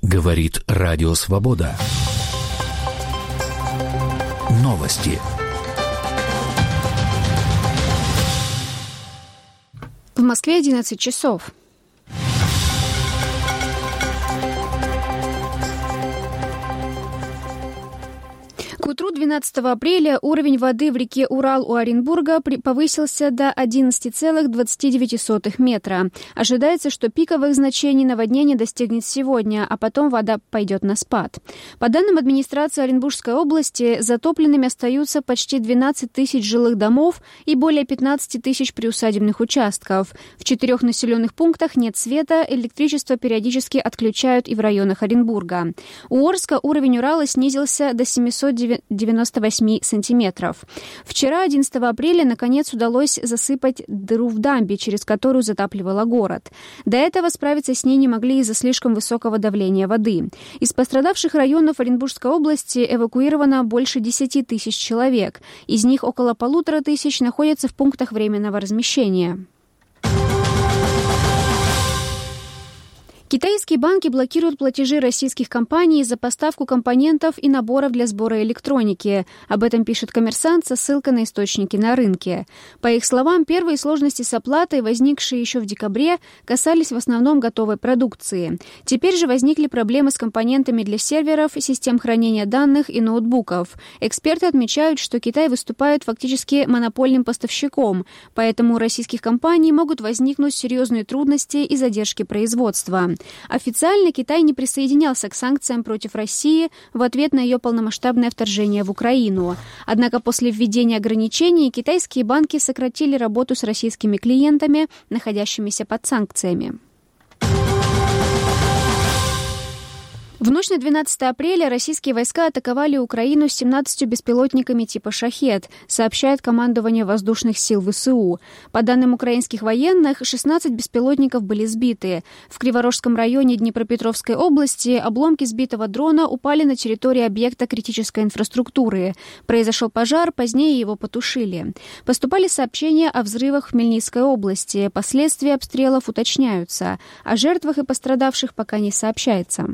Говорит Радио Свобода. Новости. В Москве 11 часов. К утру 12 апреля уровень воды в реке Урал у Оренбурга повысился до 11,29 метра. Ожидается, что пиковых значений наводнения достигнет сегодня, а потом вода пойдет на спад. По данным администрации Оренбургской области, затопленными остаются почти 12 тысяч жилых домов и более 15 тысяч приусадебных участков. В 4 населенных пунктах нет света, электричество периодически отключают и в районах Оренбурга. У Орска уровень Урала снизился до 798 сантиметров. Вчера, 11 апреля, наконец удалось засыпать дыру в дамбе, через которую затапливала город. До этого справиться с ней не могли из-за слишком высокого давления воды. Из пострадавших районов Оренбургской области эвакуировано больше 10 тысяч человек. Из них около 1500 находятся в пунктах временного размещения. Китайские банки блокируют платежи российских компаний за поставку компонентов и наборов для сбора электроники. Об этом пишет «Коммерсант» со ссылкой на источники на рынке. По их словам, первые сложности с оплатой, возникшие еще в декабре, касались в основном готовой продукции. Теперь же возникли проблемы с компонентами для серверов, систем хранения данных и ноутбуков. Эксперты отмечают, что Китай выступает фактически монопольным поставщиком, поэтому у российских компаний могут возникнуть серьезные трудности и задержки производства. Официально Китай не присоединялся к санкциям против России в ответ на ее полномасштабное вторжение в Украину. Однако после введения ограничений китайские банки сократили работу с российскими клиентами, находящимися под санкциями. В ночь на 12 апреля российские войска атаковали Украину с 17 беспилотниками типа «Шахед», сообщает командование воздушных сил ВСУ. По данным украинских военных, 16 беспилотников были сбиты. В Криворожском районе Днепропетровской области обломки сбитого дрона упали на территории объекта критической инфраструктуры. Произошел пожар, позднее его потушили. Поступали сообщения о взрывах в Хмельницкой области. Последствия обстрелов уточняются. О жертвах и пострадавших пока не сообщается.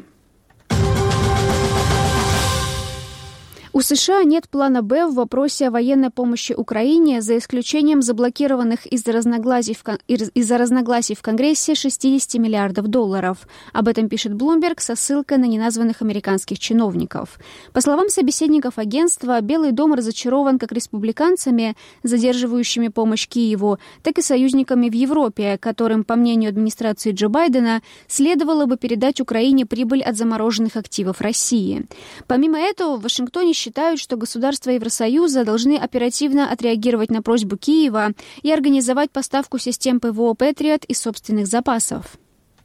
У США нет плана «Б» в вопросе о военной помощи Украине, за исключением заблокированных из-за разногласий в Конгрессе 60 миллиардов долларов. Об этом пишет Bloomberg со ссылкой на неназванных американских чиновников. По словам собеседников агентства, Белый дом разочарован как республиканцами, задерживающими помощь Киеву, так и союзниками в Европе, которым, по мнению администрации Джо Байдена, следовало бы передать Украине прибыль от замороженных активов России. Помимо этого, в Вашингтоне считают, что государства Евросоюза должны оперативно отреагировать на просьбу Киева и организовать поставку систем ПВО «Патриот» из собственных запасов.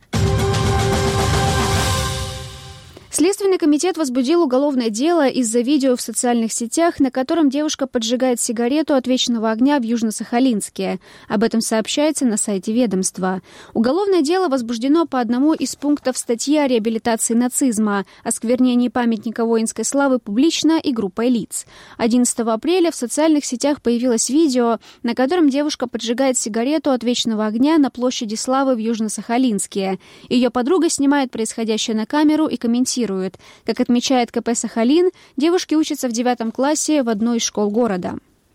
Следственный комитет возбудил уголовное дело из-за видео в социальных сетях, на котором девушка поджигает сигарету от вечного огня в Южно-Сахалинске. Об этом сообщается на сайте ведомства. Уголовное дело возбуждено по одному из пунктов статьи о реабилитации нацизма, осквернении памятника воинской славы публично и группой лиц. 11 апреля в социальных сетях появилось видео, на котором девушка поджигает сигарету от вечного огня на площади Славы в Южно-Сахалинске. Ее подруга снимает происходящее на камеру и комментирует. Как отмечает КП «Сахалин», девушки учатся в 9 классе в одной из школ города.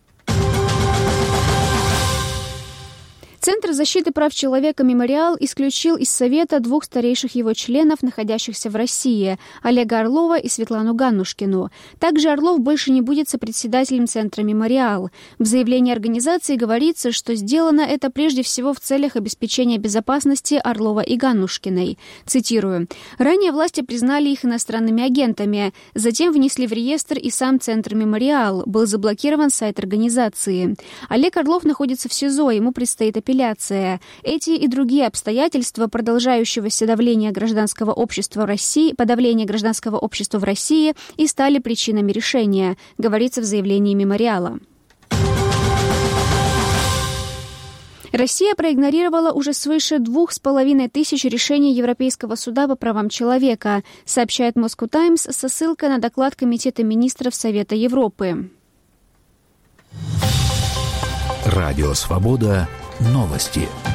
Центр защиты прав человека «Мемориал» исключил из Совета 2 старейших его членов, находящихся в России, Олега Орлова и Светлану Ганнушкину. Также Орлов больше не будет сопредседателем Центра «Мемориал». В заявлении организации говорится, что сделано это прежде всего в целях обеспечения безопасности Орлова и Ганнушкиной. Цитирую. «Ранее власти признали их иностранными агентами, затем внесли в реестр и сам Центр «Мемориал», был заблокирован сайт организации. Олег Орлов находится в СИЗО, ему предстоит апелляция. Эти и другие обстоятельства продолжающегося подавления гражданского общества в России и стали причинами решения, говорится в заявлении «Мемориала». Россия проигнорировала уже свыше 2500 решений Европейского суда по правам человека, сообщает Moscow Times со ссылкой на доклад Комитета министров Совета Европы. Радио «Свобода». Новости.